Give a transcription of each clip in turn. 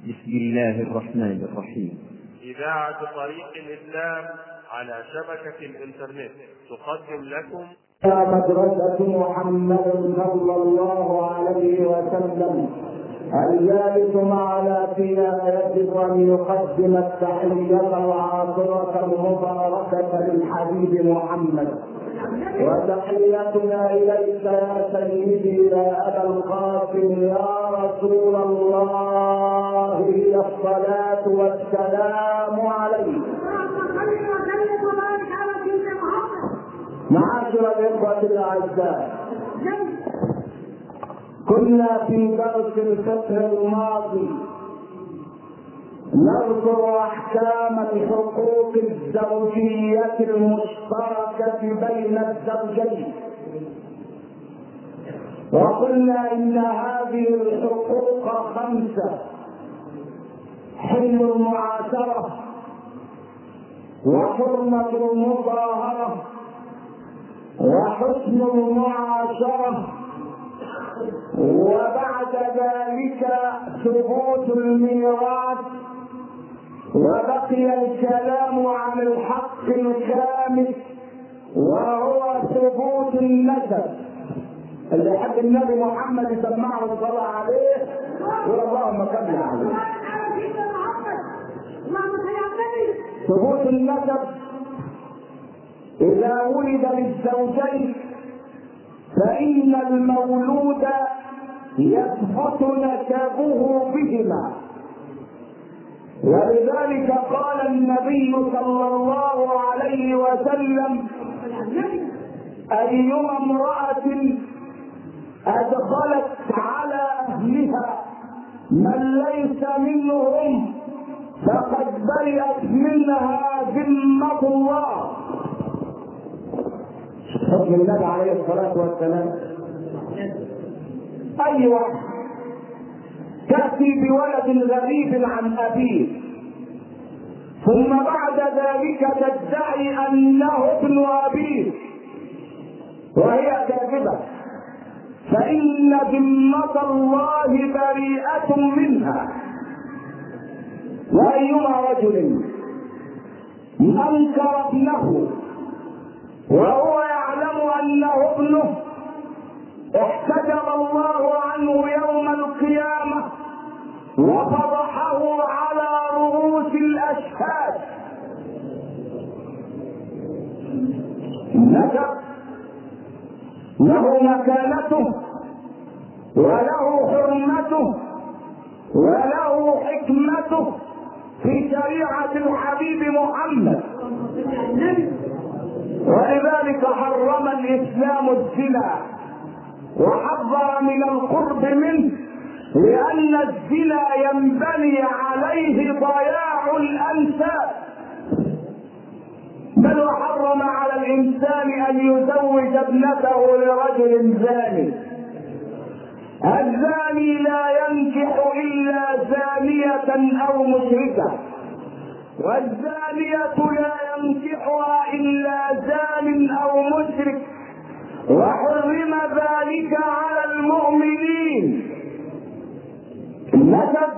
بسم الله الرحمن الرحيم. إذاعة طريق الإسلام على شبكة الإنترنت تقدم لكم مدرسة محمد صلى الله عليه وسلم. الجالس معنا فيها يجب أن يقدم التحية العاطرة المباركة للحبيب محمد، وتحيتنا إليك يا سيدي يا أبا القاسم يا رسول الله، هي الصلاة والسلام عليك. معاشر الإخوة الأعزاء، كنا في درس الفقه الماضي نذكر أحكام الحقوق الزوجية المشتركة بين الزوجين، وقلنا إن هذه الحقوق 5: حل المعاشرة، وحرمة المظاهرة، وحسن المعاشرة، وبعد ذلك ثبوت الميراث، وبقي الكلام عن الحق الخامس وهو ثبوت النسب. اللي يحب النبي محمد يسمعه الصلاة عليه واللهم صل عليه. ثبوت النسب: إذا ولد للزوجين فإن المولود يثبت نسبه بهما، ولذلك قال النبي صلى الله عليه وسلم: أيما امرأة أدخلت على أهلها من ليس منهم فقد برئت منها ذمة الله. حكم النبي عليه الصلاة والسلام: أي واحد تأتي بولد غريب عن أبيه ثم بعد ذلك تدعي أنه ابن أبيه وهي كاذبة فإن ذمة الله بريئة منها. وأيما رجل أنكر ابنه وهو يعلم أنه ابنه احتجب الله عنه يوم القيامة وفضحه على رؤوس الأشهاد. النسب له مكانته وله حرمته وله حكمته في شريعة الحبيب محمد، ولذلك حرم الإسلام الزنا وحذر من القرب منه، لأن الزنا ينبني عليه ضياع الأنساب، بل وحرم على الإنسان أن يزوج ابنته لرجل زاني. الزاني لا ينكح إلا زانية أو مشركة، والزانية لا ينكحها إلا زان أو مشرك، وحرم ذلك على المؤمنين. النسب: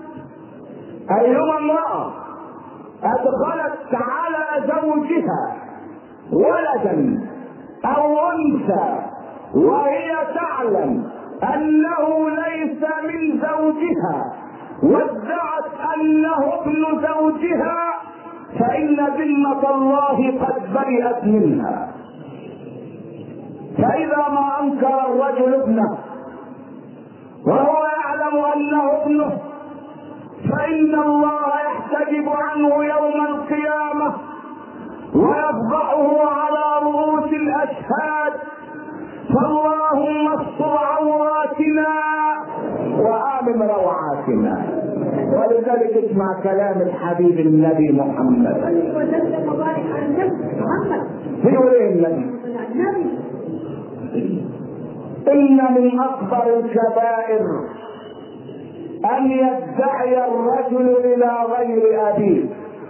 أيما امرأة أدخلت على زوجها ولدا أو أنثى وهي تعلم أنه ليس من زوجها وادعت أنه ابن زوجها فإن ذمة الله قد برئت منها. فإذا ما أنكر الرجل ابنه وهو يعلم أنه ابنه فإن الله يحتجب عنه يوم القيامة ويفضحه على رؤوس الأشهاد. فاللهم استر عوراتنا وآمن روعاتنا. ولذلك اسمع كلام الحبيب النبي محمد. بيقول ايه النبي؟ إن من أكبر الكبائر أن يدعي الرجل إلى غير أبيه.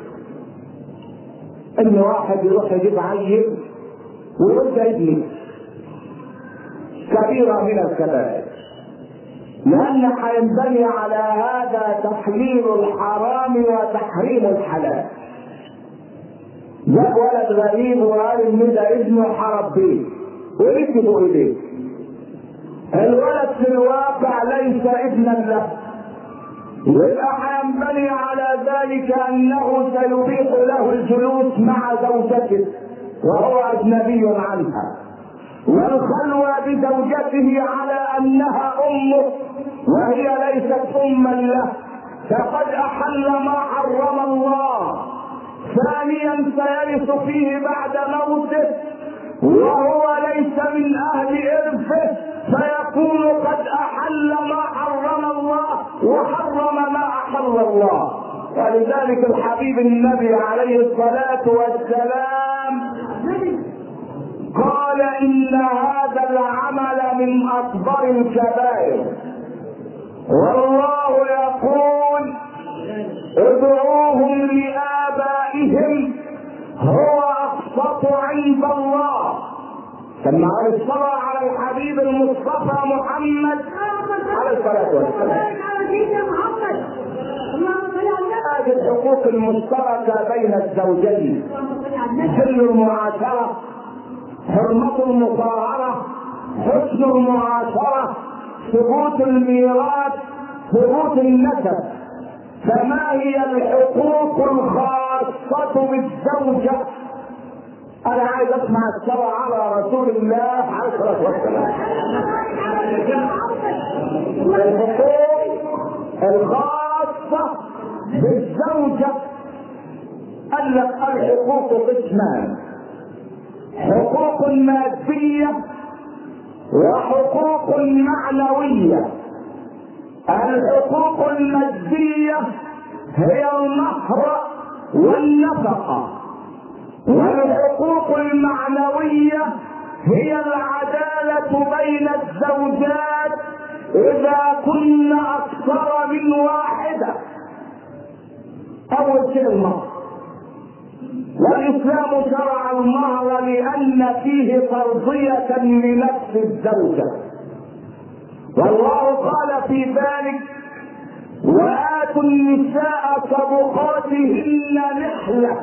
إن واحد يروح يجيب عيل ويقول ده ابني، كبيرة من الكبائر. لأن هينبني على هذا تحليل الحرام وتحريم الحلال. جاء ولد غريب وقال ان ده ابنه حربيه وركبوا ايديه. الولد في الواقع ليس ابنا له، يبقى هينبني على ذلك انه سيبيح له الجلوس مع زوجته وهو اجنبي عنها، والخلوة بزوجته على انها امه وهي ليست اما له، فقد احل ما حرم الله. ثانيا سيرث فيه بعد موته وهو ليس من اهل ارثه، فيكون قد احل ما حرم الله وحرم ما احل الله. ولذلك الحبيب النبي عليه الصلاة والسلام قال ان هذا العمل من اكبر الكبائر، والله يقول ادعوهم لآبائهم هو اقسط عند الله. كما قال الصلاة على الحبيب المصطفى محمد عليه الصلاة والسلام. هذه الحقوق المشتركة بين الزوجين: سن المعاشرة، حرمة المصاهرة، حسن المعاشرة، ثبوت الميراث، ثبوت النسب. فما هي الحقوق الخاصة بالزوجة؟ أنا عايز أسمع الصلاة على رسول الله عليه الصلاة والسلام. الحقوق الخاصة بالزوجة قال لك الحقوق قسمان: حقوق مادية وحقوق معنوية. الحقوق المادية هي المهر والنفقة، والحقوق المعنوية هي العدالة بين الزوجات إذا كن أكثر من واحدة. أول شيء المهر، والإسلام شرع المهر لأن فيه ترضية لنفس الزوجة، والله قال في ذلك: وآتوا النساء صدقاتهن نحلة.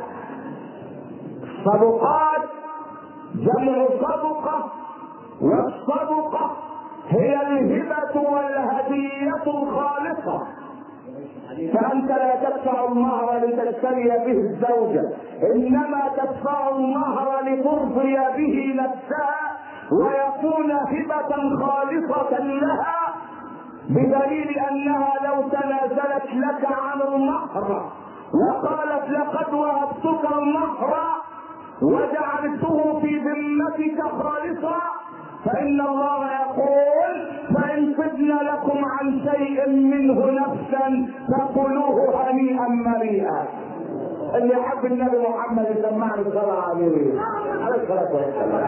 صدقات جمع صدقة، والصدقة هي الهبة والهدية الخالصة. فأنت لا تدفع المهر لتشتري به الزوجة، إنما تدفع المهر لترضي به نفسها ويكون هبة خالصة لها، بدليل أنها لو تنازلت لك عن المهر وقالت لقد وهبتك المهر وجعلته في ذمتك خالصا، فإن الله يقول: فإن طبن لكم عن شيء منه نفسا فكلوه هنيئا مريئا. اللي يحب النبي محمد يسمعني الصلاة عليه عليه الصلاة والسلام.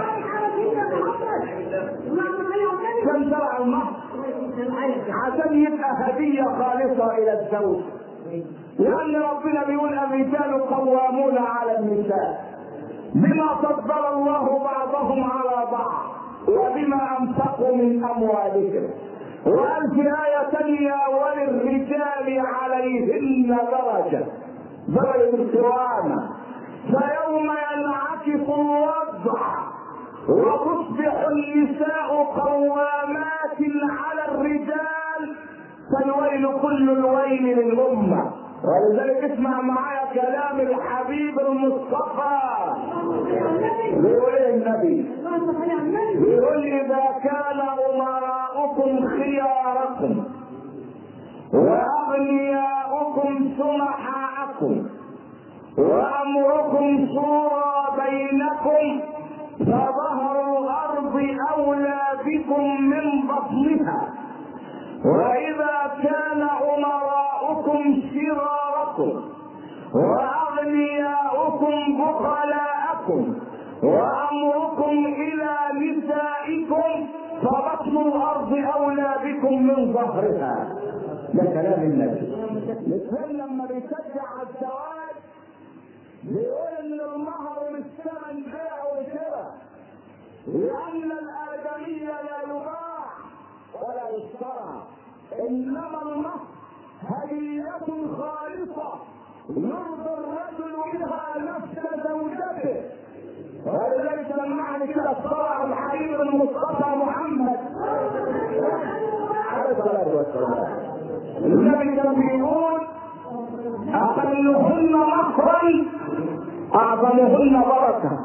كم شرع المهر؟ عشان يبقى هدية خالصة إلى الزوج، لأن ربنا بيقول: الرجال قوامون على النساء بما فضل الله بعضهم على بعض وبما أنفقوا من أموالهم. وقال في آية ثانية: وللرجال عليهن درجة القوامة. فيوم ينعكس الوضع وتصبح النساء قوامات على الرجال، فالويل كل الويل للأمة. ولذلك اسمع معايا كلام الحبيب المصطفى. بيقول النبي، بيقول: إذا كان أمراؤكم خياركم وأغنياؤكم سمحاءكم وأمركم شورى بينكم فظهر الأرض أولى بكم من بطنها. وإذا كان أمراؤكم شراركم وأغنياؤكم بخلاءكم وأمركم إلى نسائكم فبطن الأرض أولى بكم من ظهرها. ده كلام النبي. الإسلام لما بيشجع الزواج بيقول إن المهر للثمن بيع وشراء، لأن الآدمي لا يباع ولا يشترى، انما المهر هدية خالصة يرضى الرجل بها نفس زوجته. ولذلك سمعني كده الصلاة الحبيب المصطفى محمد عليه الصلاة والسلام. النبي كان بيقول أقلهن مهرا أعظمهن بركة.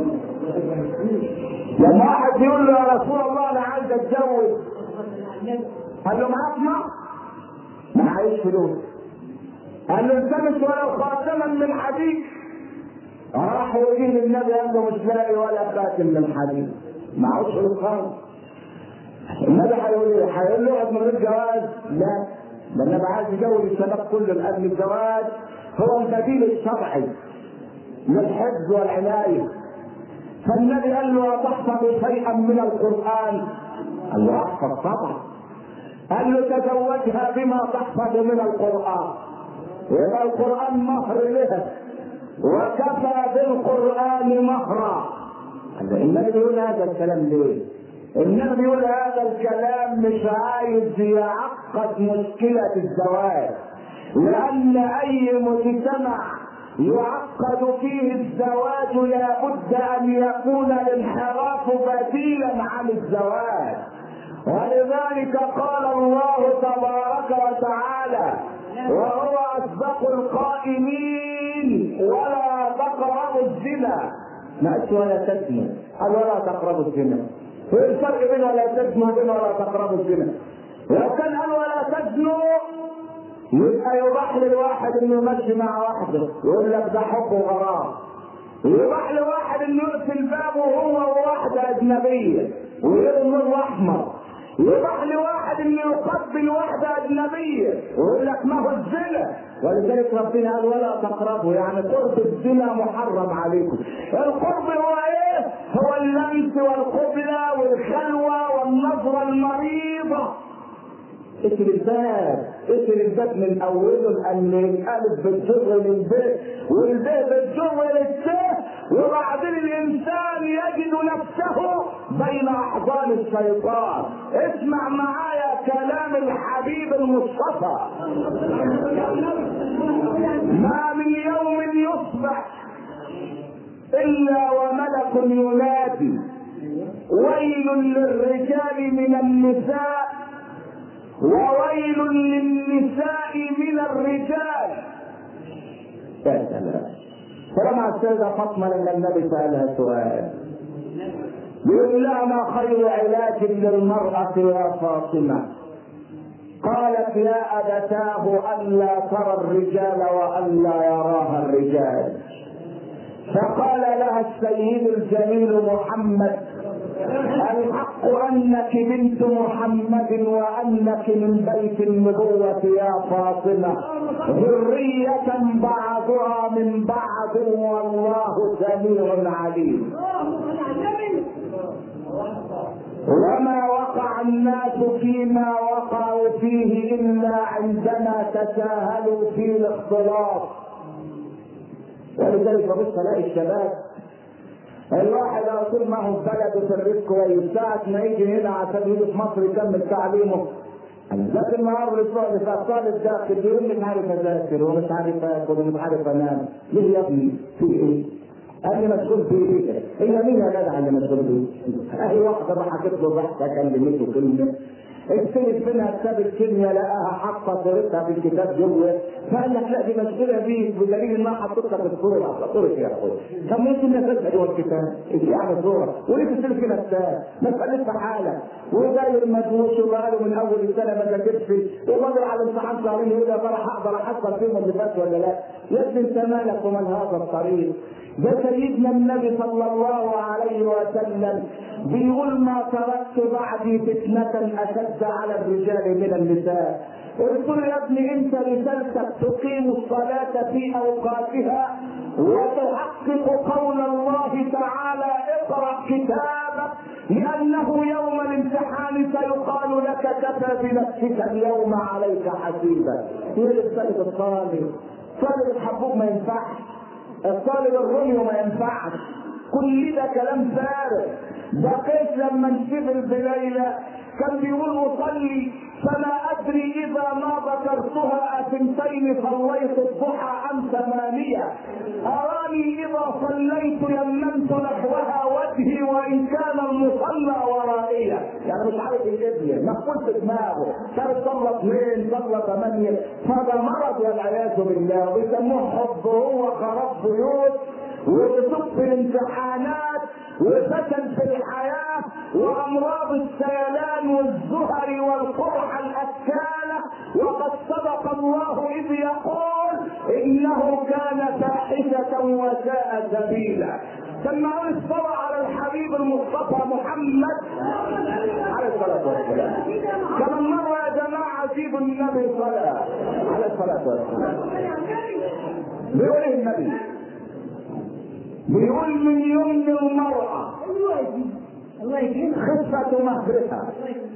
لما واحد يقول له يا رسول الله أنا عايز أتجوز، قال له معاك مهر؟ معيش فلوس. قال له التمس ولو خاتما من حديد. راح يجيب النبي قال له مش لاقي ولا خاتم من حديد، معهوش فلوس خالص. النبي هيقول له اقعد من غير جواز؟ لا، ده النبي عايز يجوز الشباب كله قبل الجواز، هو البديل الشرعي للحفظ والعنايه. فالنبي قال له أتحفظ شيئا من القرآن؟ قال له احفظ طبعا. قال له تزوجها بما تحفظ من القرآن، يبقى القرآن مهر لها وكفى بالقرآن مهرا. النبي بيقول هذا الكلام ليه؟ النبي بيقول هذا الكلام مش عايز يعقد مشكلة الزواج، لأن أي مجتمع يعقد فيه الزواج لابد أن يكون الانحراف بديلا عن الزواج. ولذلك قال الله تبارك وتعالى وهو أصدق القائلين ولا تقربوا الزنا. ما قالش ولا تزنوا، قال ولا تقربوا الزنا. ايه الفرق بين ولا تزنوا وبين ولا تقربوا الزنا؟ لو كان قال ولا تزنوا يبقى يباح للواحد انه يمشي مع واحده يقول لك ده حب وغرام، يباح لواحد انه يقفل بابه هو وواحده اجنبيه ويرمي نور احمر، يباح لواحد انه يقبل واحده اجنبيه ويقول لك ما هو الزنا. ولذلك ربنا قال ولا تقربوا، يعني قرب الزنا محرم عليكم. القرب هو ايه؟ هو اللمس والقبله والخلوه والنظره المريضه. اقفل الباب من اوله، لان الالف بتجر للبيت والبيت بتجر للسيف، وبعدين الانسان يجد نفسه بين احضان الشيطان. اسمع معايا كلام الحبيب المصطفى. ما من يوم يصبح الا وملك ينادي ويل للرجال من النساء وويل للنساء من الرجال. يا سلام. فلما السيدة فاطمة لما النبي سألها سؤال بيقول لها ما خير علاج للمرأة يا فاطمة؟ قالت يا أبتاه ألا ترى الرجال وألا يراها الرجال. فقال لها السيد الجليل محمد الحق انك بنت محمد وانك من بيت النبوة يا فاطمة، ذرية بعضها من بعض والله سميع عليم. وما وقع الناس فيما وقعوا فيه الا عندما تساهلوا في الاختلاط. ولذلك ببص الاقي الشباب الواحد طول ما هو في بلده في الرزق كويس، ساعة ما يجي هنا عشان يجي في مصر يكمل تعليمه ذات النهار الاسبوع اللي فات طالب داخل بيقول مش عارف اذاكر ومش عارف اكل ومش عارف انام. ليه يا ابني؟ في ايه؟ قال لي مشغول في ايه؟ هي مين يا جدع اللي مشغول فيه؟ اهي واحده راح حكيت له ضحكه كلمته كلمه اكتبت منها كتاب الكيمياء لقاها حاطه صورتها في الكتاب جوه، فقال لك لا دي مشغوله بيك بدليل انها حطيتها في الصوره. صورتك يا اخويا طب ممكن نفسها جوه الكتاب يعني صوره وليه تسلك كده كتاب؟ مسألة حالة وداير مدوش وبقاله من اول السنه ما ذاكرش وبدر على امتحان شهرين يقول يا ترى هقدر احصل فيهم اللي فات ولا لا؟ يا ابني انت مالك ومن هذا الطريق؟ ده سيدنا النبي صلى الله عليه وسلم بيقول ما تركت بعدي فتنة أشد على الرجال من النساء. قلت له يا ابني انت رسالتك تقيم الصلاة في اوقاتها وتحقق قول الله تعالى اقرأ كتابك لانه يوم الامتحان سيقال لك كفى بنفسك اليوم عليك حسيبا. هي رسالة الطالب. طالب الحبوب ما ينفعش، الطالب الرمي ما ينفعش، كل ده كلام فارغ. بقيت لما نشتغل بليلة كان بيقول مصلي فلا ادري اذا ما ذكرتها 2 صليت الضحى ام 8. اراني اذا صليت يمنت نحوها وجهي وان كان المصلى ورائيا. يعني مش عارف يجيبني، مقفول في دماغه، صار صلى 2 صلى 8. فهذا مرض والعياذ بالله، ويسموه حب هو خراب بيوت وبصف الامتحانات وفتن في الحياة وأمراض السيلان والزهر والقرحة الأكالة. وقد صدق الله إذ يقول إنه كان فاحشة وساء سبيلا. سمعوا الصلاة على الحبيب المصطفى محمد عليه الصلاة والسلام. كم مرة يا جماعة سيبوا النبي صلاة عليه الصلاة والسلام. بيقول النبي، بيقول من يمن المرأة خفة مهرها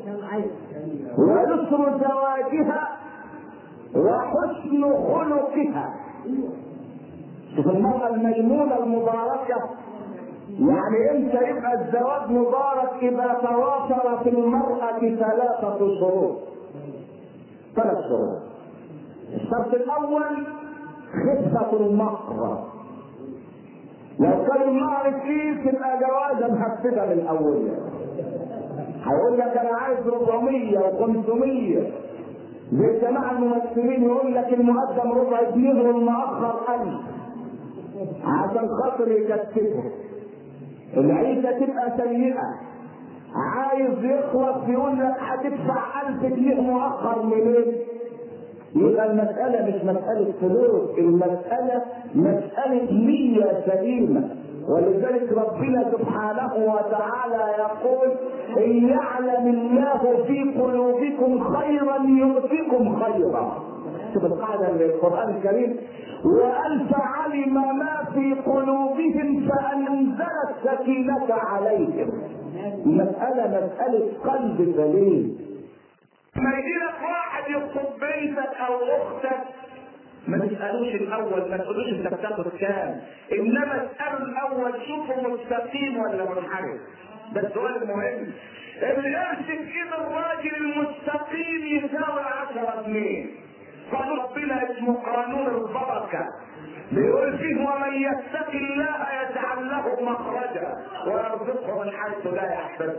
ويسر زواجها وحسن خلقها. شوف المرأة الميمونة المباركة، يعني انت يبقى الزواج مبارك اذا توافر في المرأة 3 شروط. 3 شروط. الشرط الاول خفة المهر. لو كان المهر كتير تبقى جوازة مهفدة من اولها. هيقول لك انا عايز 400 و500. زي الجماعة الممثلين يقول لك المقدم ربع جنيه والمؤخر 1000 عشان خاطر يكتفه. العيشة تبقى سيئة. عايز يخلص يقول لك هتدفع 1000 جنيه مؤخر منين؟ يبقى المسألة مش مسألة فلوس، المسألة مسألة نية سليمة. ولذلك ربنا سبحانه وتعالى يقول إن يعلم الله في قلوبكم خيرا يؤتكم خيرا. شوف القاعدة للقرآن الكريم، وأن فعلم ما في قلوبهم فأنزل السكينة عليهم. المسألة مسألة قلب سليم. ما يجيلك واحد يخطب بنتك او اختك ما تسألوش الاول، ما تقولوش انت بتاخد كام، انما اسألوا الاول شوفوا مستقيم ولا منحرف. ده السؤال المهم. القرش في ايد الراجل المستقيم يساوي 10 جنيه. قالوا ربنا اسمه قانون البركة، بيقول فيه ومن يتق الله يجعل له مخرجا ويرزقه من حيث لا يحتسب.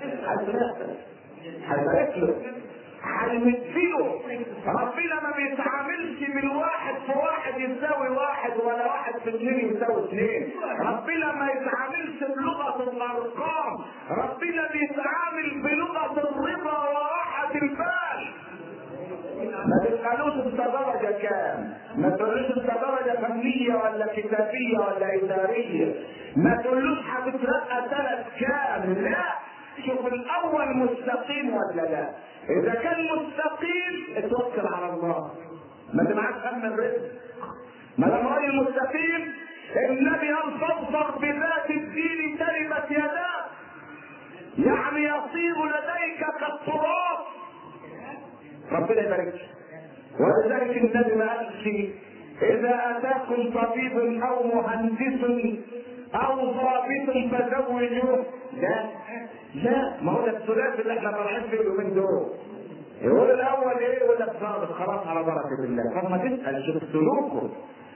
هيبارك له، هيمدله. ربنا ما بيتعاملش من 1 في 1 يساوي 1 ولا 1 في 2 يساوي 2. ربنا ما يتعاملش بلغة الارقام، ربنا بيتعامل بلغة الرضا وراحة البال. ما تسألوش انت درجة كام، ما تقولوش انت درجة فنية ولا كتابية ولا إدارية، ما تقولوش هتترقى 3 كام. لا، شوف الأول مستقيم ولا لا. إذا كان مستقيم اتوكل على الله، ما تبعتش هم الرزق. ما دام راجل مستقيم، النبي قال فاظفر بذات الدين تربت يداك، يعني يصير لديك كالتراب. ربنا يبارك. ولذلك النبي ما قالش اذا اتاكم طبيب او مهندس او ضابط فزوجوه. لا لا، ما هو ده الثلاثي اللي احنا طالعين فيه اليومين دول. يقول الاول ايه؟ يقول لك ضابط خلاص على بركه الله. طب ما تسال شوف سلوكه.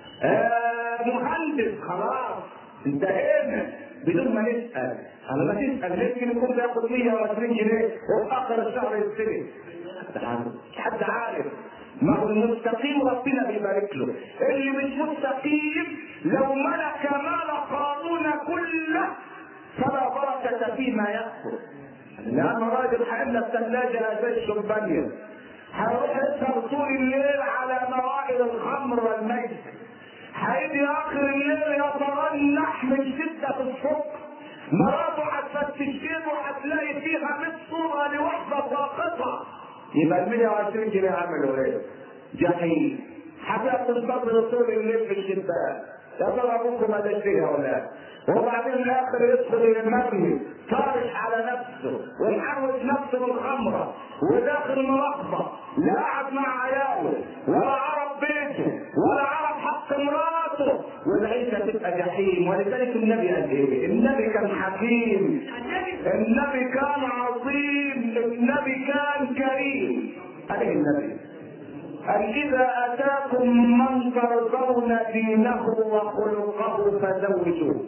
مهندس خلاص انتهينا بدون ما نسال. انا ما تسال يمكن يكون بياخد 120 جنيه وفي اخر الشهر يستلم. حد عارف؟ ما هو المستقيم ربنا بيبارك له. اللي مش مستقيم لو ملك مال قارون كله فلا بركة فيما يأكل. لأن راجل هيملى الثلاجة زي الشمبانيا، هيروح يسهر طول الليل على موائد الخمر والميت، هيجي آخر الليل يترنح من شدة الصبح، مراته هتفتشينه وهتلاقي فيها 100 صورة لوحدة ساقطة. يبقى ال 120 جنيه عملوا ايه؟ جحيم. حتى تصبر طول الليل في الشباك، يا ترى ابوكم ما داش فيها ولا؟ وبعدين الاخر يدخل المرمي طارش على نفسه ويحرك نفسه بالخمره وداخل مراقبه، لا قعد مع عياله ولا عرف بيته ولا عرف حق مراته، والعيشه تبقى جحيم. ولذلك النبي قال ايه؟ النبي كان حكيم، النبي كان عظيم، النبي كان كريم. عليه النبي قال إذا أتاكم من ترضون دينه وخلقه فزوجوه.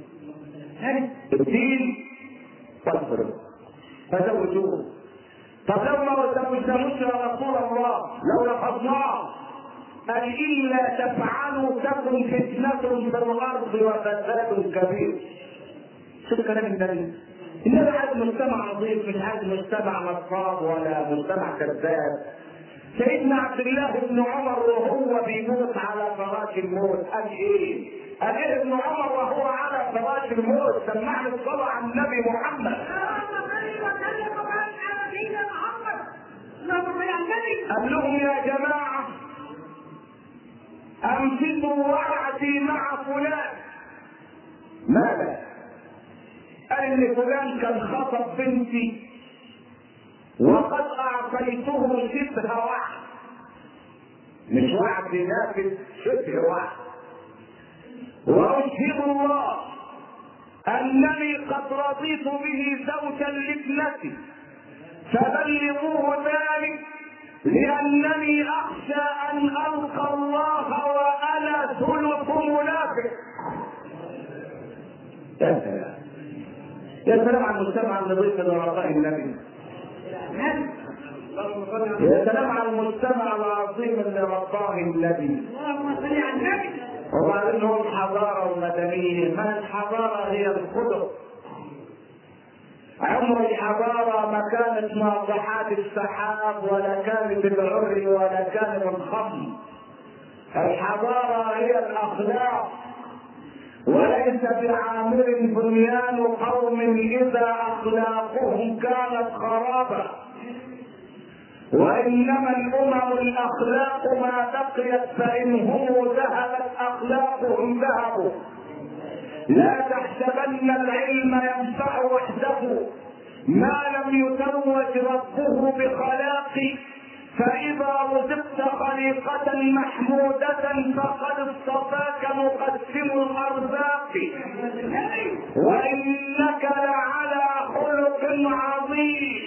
الدين والخلق فزوجوه. طب لو ما زوجناهوش يا رسول الله، لو رفضناه، قال إلا تفعلوا تكن فتنة في الأرض وفساد كبير. شوف كلام النبي. النبي عايز مجتمع نظيف، مش عايز مجتمع نصاب ولا مجتمع كذاب. سيدنا عبد الله بن عمر وهو بيموت على فراش الموت قال ايه؟ قال ايه ابن عمر وهو على فراش الموت؟ سمعني الصلاة على النبي محمد. قال لهم يا جماعة أنفقوا وعدي مع فلان. ماذا؟ قال إن فلان كان خطب بنتي وقد أعطيته شبه وعد، مش وعد نافذ، شبه وعد. وأشهد الله أنني قد رضيت به زوجا لابنتي، فبلغوه ذلك لأنني أخشى أن ألقى الله وأنا ثلث منافق. يا سلام على المجتمع النظيف اللي رضاه النبي. يا سلام على المجتمع العظيم اللي رضاه النبي. وبعدين هو الحضارة والمدنية، ما الحضارة هي الخلق. عمر الحضارة ما كانت ناطحات السحاب ولا كانت العري ولا كانت الخمر. الحضارة هي الأخلاق، وليس بعامر بنيان قوم إذا أخلاقهم كانت خرابا، وإنما الأمم الأخلاق ما بقيت، فإنهم ذهبت أخلاقهم ذهبوا. لا تحسبن العلم ينفع وحده ما لم يتوج ربه بخلاق، فإذا رزقت خليقة محمودة فقد اصطفاك مقسم الأرزاق، وإنك لعلى خلق عظيم.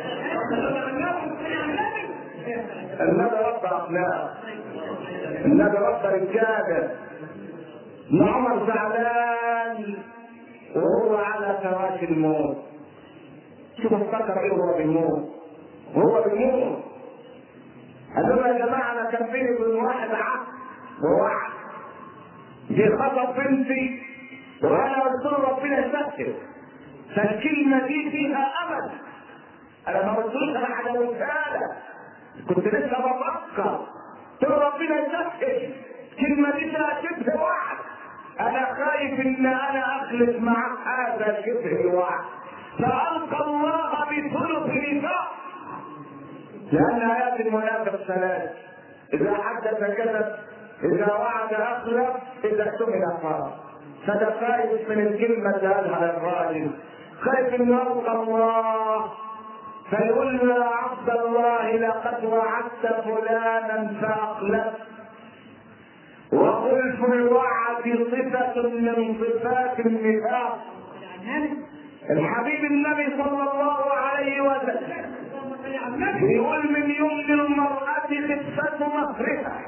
النبي رب أخلاق، النبي رب رجالة. ابن عمر زعلان وهو على فراش الموت. شوف افتكر ايه وهو بيموت، وهو بيموت قال لهم يا جماعه انا كان بيني وبين واحد عهد ووعد، جه خطب بنتي وانا قلت له ربنا يسهل، فالكلمه دي فيها امل. انا ما قلتلوش انا حلوتها لك، كنت لسه بفكر، قلت له ربنا يسهل، الكلمه دي فيها شبه وعد، انا خايف ان انا اخلف معك هذا شبه الوعد، فالقى الله بثلث نفاق. لان ايات المنافق ثلاث: اذا حدث كذب، اذا وعد اخلف، اذا اؤتمن خان. فده خايف من الكلمه اللي قالها الراجل، خايف ان يلقى الله فيقول له يا عبد الله لقد وعدت فلانا فاخلفت. وخلف الوعد صفة من صفات النفاق. الحبيب النبي صلى الله عليه وسلم يقول من يمن المرأة خفة مهرها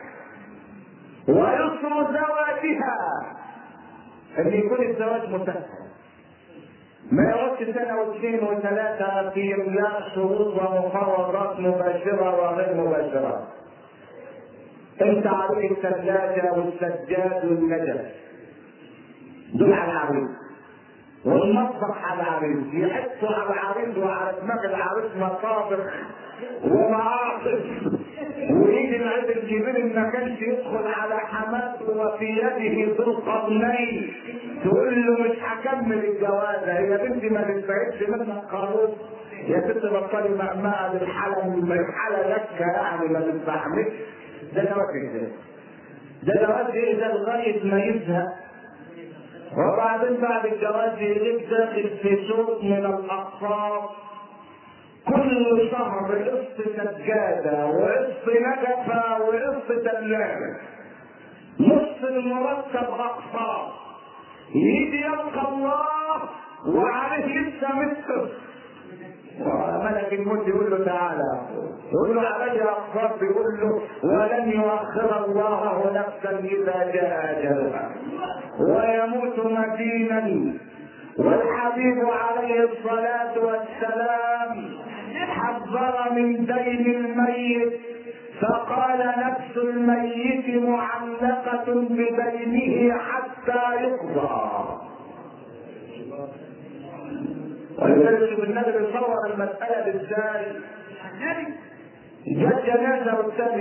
ويسر زواجها، ان يكون الزواج مسهل، ما يقعدش سنة واثنين وثلاثة في املاء شروط ومفاوضات مباشرة وغير مباشرة. انت عليك الثلاجة والسجاد والنجف دول على العريس، والمطبخ على العريس، يحطوا على العريس وعلى دماغ العريس مطابخ ومعاطف، ويجي العيد الكبير ما كانش يدخل على حماته وفي يده ذو القرنين تقول له مش هكمل الجوازه، هي بنتي ما تنفعش منك خروف يا ست بطلي مأمأة بالحلم، الحالة لك يعني ما تنفعش. ده جواز ايه؟ ده جواز ايه ده لغايه ما يزهق، وبعدين بعد الجواز يجيك داخل في سوق من الاقساط، كل شهر قسط سجاده وقسط نجفه وقسط ثلاجه، نص المرتب اقساط، يجي يلقى الله وعليه لسه متر ملك الموت يقول له تعالى، يقول له علي اخبار، يقول له ولن يؤخر الله نفسا اذا جاء اجلها ويموت مدينا. والحبيب عليه الصلاه والسلام حذر من دين الميت فقال نفس الميت معلقه بدينه حتى يقضى. ولذلك النبي بيصور المسألة ازاي؟ جت جنازة قدام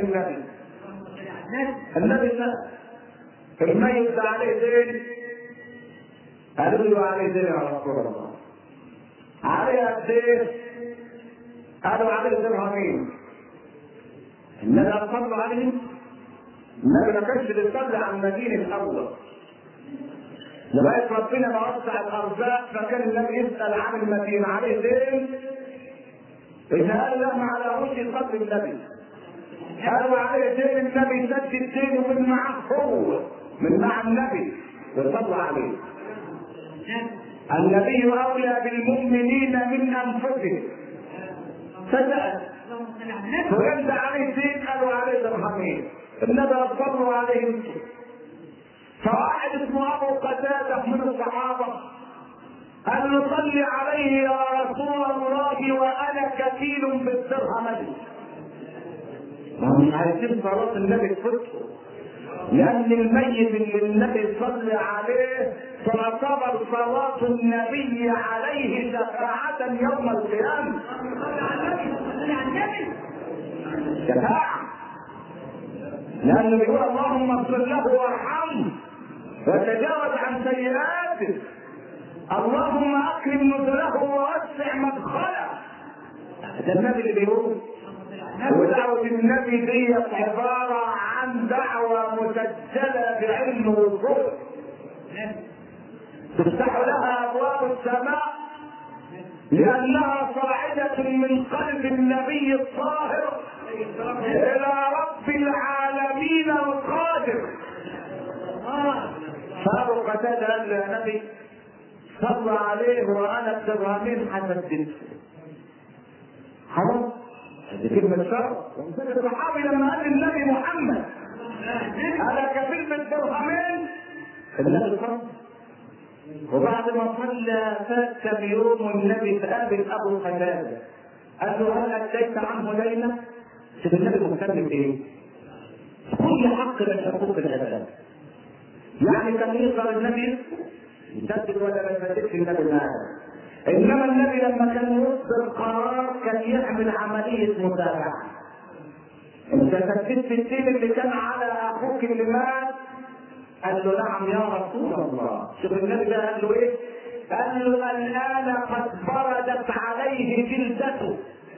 النبي سأل الميت عليه دين، قالوا له عليه دين يا رسول الله. عليه قد ايه؟ قالوا عليه درهمين. النبي صلى عليه، النبي ما كانش بيصلي على المدينة الأول لغاية ربنا ما وسع الأرزاق، فكان النبي يسأل عن المدينة عليه دين. إذا قال لا ما عليهوش يصلي النبي، قالوا عليه دين، النبي سد الدين ومن معه هو من مع النبي وصلى عليه. النبي أولى بالمؤمنين من أنفسهم. فسأل فقال عليه دين، قالوا عليه درهمين. النبي صلوا عليه. فواحد اسمه ابو قتاده من الصحابه قال له صل عليه يا رسول الله وانا كفيل بالدرهم. مش عايزين صلاه النبي تفوته، لان الميت اللي النبي صلى عليه تعتبر صلاه النبي عليه شفاعه يوم القيامه. شفاعه، لانه بيقول اللهم اغفر له وارحمه وتجاوز عن سيئاته، اللهم اكرم نزله ووسع مدخله. ده النبي اللي بيقول. ودعوه النبي دي عباره عن دعوه مسجله بعلم وصول تفتح لها ابواب السماء لانها صاعده من قلب النبي الطاهر الى رب العالمين القادر. فابو قتاده قال له يا نبي صلى عليه وانا الدرهمين حسب حرام. هذه كلمه شرف. الصحابي لما قال النبي محمد انا كفيل بالدرهمين النبي صلى. وبعد ما صلى فات بيوم والنبي فقابل ابو قتاده قال له هل اديت عنه دينه؟ شوف النبي مهتم بايه؟ كل حق من حقوق العباد. يعني كان يقدر النبي يسدد ولا ما يسددش النبي معاه، انما النبي لما كان يصدر قرار كان يعمل عمليه متابعه. انت سددت الدين اللي كان على اخوك اللي مات؟ قال له نعم يا رسول الله. شوف النبي ده قال له ايه؟ قال له الان قد بردت عليه جلدته.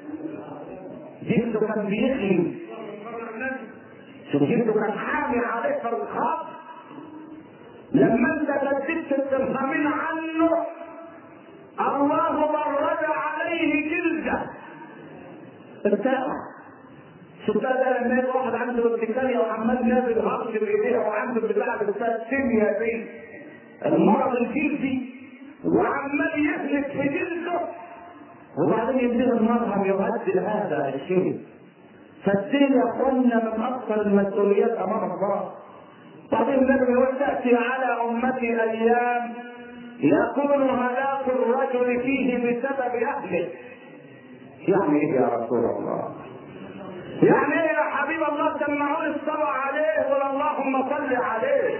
جلده كان بيغلي، شوف جلده كان حامي عليه في الخط. لما انت سددت الدرهمين عنه الله برد عليه جلده ارتاح. شوف ده لما يبقى واحد عنده ابتكاريه وعمال نازل هرش بايديه وعنده بتاع السيميا دي المرض الجلدي وعمال يهلك في جلده وبعدين يديه المرهم يهدد هذا الشيء. فالدين يا اخوانا من اكثر المسؤوليات امام الله. بعدين النبي يقول تاتي على امتي ايام يكون هلاك الرجل فيه بسبب اهله. يعني ايه يا رسول الله؟ يعني ايه يا حبيب الله؟ سمعوني الصلاه عليه ولا اللهم صل عليه.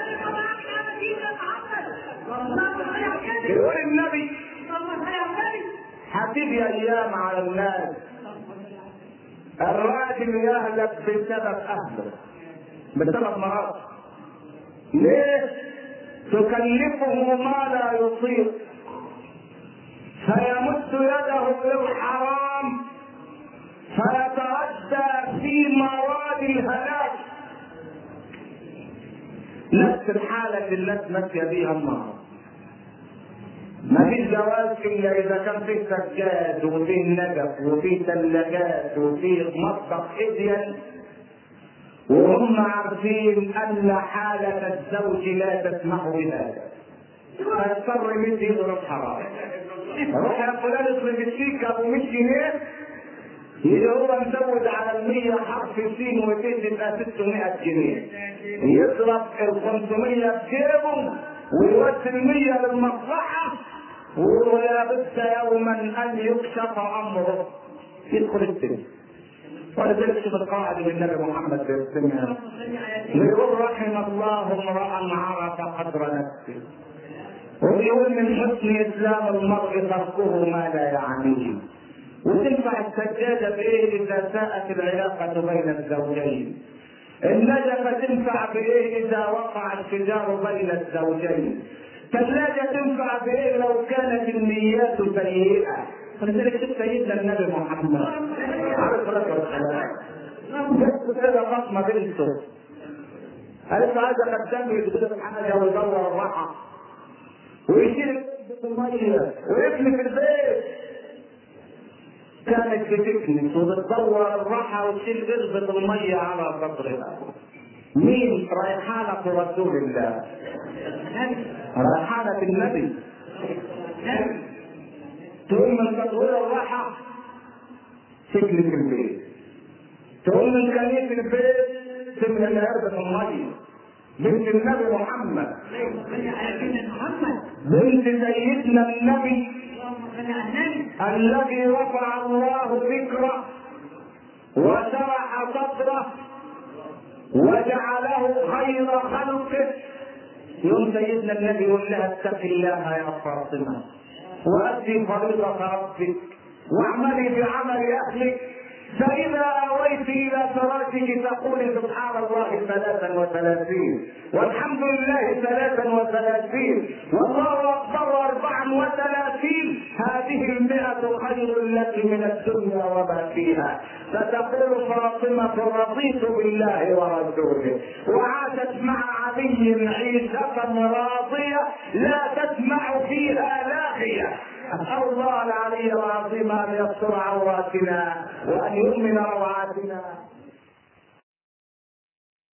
يقول النبي هتيجي ايام على الناس الراجل يهلك بسبب اهله، بسبب مرض. ليه؟ تكلفه ما لا يطيق فيمد يده للحرام فيتردى في مواد الهلاك. نفس الحالة اللي الناس ماشية بيها النهارده. ما فيش جواز الا اذا كان فيه سجاد وفيه نجف وفيه ثلاجات وفيه مطبخ ادين، وهم عارفين ان حالة الزوج لا تسمح بهذا. فيضطر يمد ايده للحرام. روح يا فلان اصرف الشيك ابو 100 جنيه، يجي هو مزود على 100 حرف سين وتين تبقى 600 جنيه، يصرف ال 500 في جيبه ويودي ال 100 للمصلحه، ولا بد يوما ان يكشف امره يدخل السجن. ولذلك شوف القاعده للنبي محمد في السنه يقول رحم الله امرا عرف قدر نفسه، ويقول من حسن اسلام المرء تركه ما لا يعنيه. وتنفع السجاده بايه اذا ساءت العلاقه بين الزوجين؟ النجفه تنفع بايه اذا وقع الشجار بين الزوجين؟ الثلاجه تنفع بايه لو كانت النيات سيئه؟ فلذلك شوف سيدنا النبي محمد عليه الصلاه والسلام بس كده فاطمه بنته قالت له عايزه قدامي يجيب حاجه ويدور الراحه ويشيل الميه ويبني في البيت. كانت بتكنس وبتدور الراحه وتشيل قربة الميه على صدرها. مين؟ ريحانة رسول الله، ريحانة النبي. تقوم من تدوير الراحة تكنس في البيت، تقوم من كنيسة البيت تملى قربة الميه. بنت النبي محمد، بنت سيدنا النبي الذي رفع الله ذكره وشرح صدره وجعله خير خلقه. يوم سيدنا النبي يقول لها اتق الله يا فاطمه وادي فريضه ربك واعملي بعمل اهلك، فإذا أويت إلى فراشك تقول سبحان الله 33 والحمد لله 33 والله أكبر 34. هذه 100 خير لك من الدنيا وما فيها. فتقول فاطمة رضيت بالله ورسوله وعاشت مع علي عيشة راضية لا تسمع فيها لاغية. أسأل الله العلي العظيم أن يستر عوراتنا وأن يؤمن روعاتنا.